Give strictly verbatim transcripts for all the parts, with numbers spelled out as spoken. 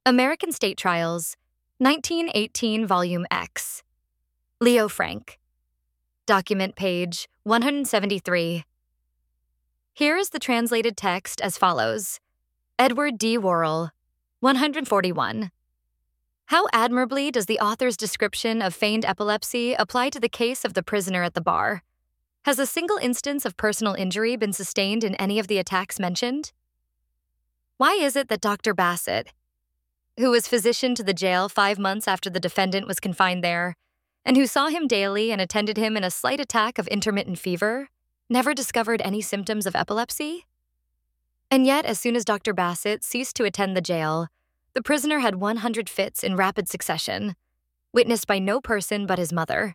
American State Trials, nineteen eighteen, Volume X. Leo Frank. Document page one seventy-three. Here is the translated text as follows. Edward D. Worrell, one forty-one. How admirably does the author's description of feigned epilepsy apply to the case of the prisoner at the bar? Has a single instance of personal injury been sustained in any of the attacks mentioned? Why is it that Doctor Bassett, who was physician to the jail five months after the defendant was confined there, and who saw him daily and attended him in a slight attack of intermittent fever, never discovered any symptoms of epilepsy? And yet, as soon as Doctor Bassett ceased to attend the jail, the prisoner had one hundred fits in rapid succession, witnessed by no person but his mother.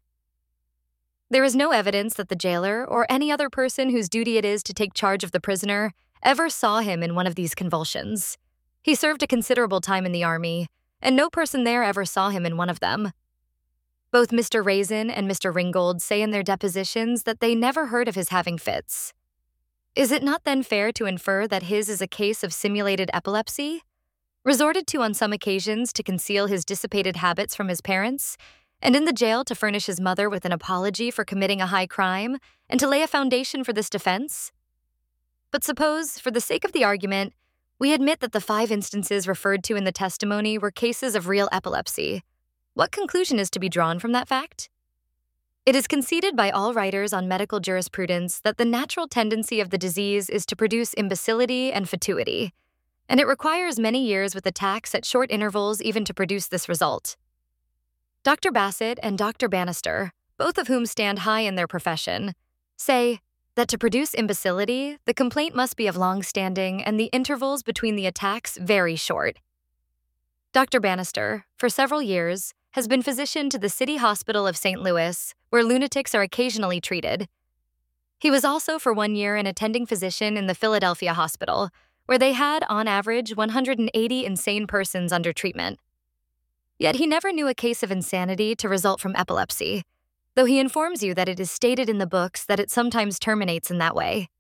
There is no evidence that the jailer or any other person whose duty it is to take charge of the prisoner ever saw him in one of these convulsions. He served a considerable time in the army, and no person there ever saw him in one of them. Both Mister Raisin and Mister Ringgold say in their depositions that they never heard of his having fits. Is it not then fair to infer that his is a case of simulated epilepsy, resorted to on some occasions to conceal his dissipated habits from his parents, and in the jail to furnish his mother with an apology for committing a high crime and to lay a foundation for this defense? But suppose, for the sake of the argument, we admit that the five instances referred to in the testimony were cases of real epilepsy. What conclusion is to be drawn from that fact? It is conceded by all writers on medical jurisprudence that the natural tendency of the disease is to produce imbecility and fatuity, and it requires many years with attacks at short intervals even to produce this result. Doctor Bassett and Doctor Bannister, both of whom stand high in their profession, say that to produce imbecility, the complaint must be of long standing and the intervals between the attacks very short. Doctor Bannister, for several years, has been physician to the City Hospital of Saint Louis, where lunatics are occasionally treated. He was also for one year an attending physician in the Philadelphia Hospital, where they had, on average, one hundred eighty insane persons under treatment. Yet he never knew a case of insanity to result from epilepsy, though he informs you that it is stated in the books that it sometimes terminates in that way.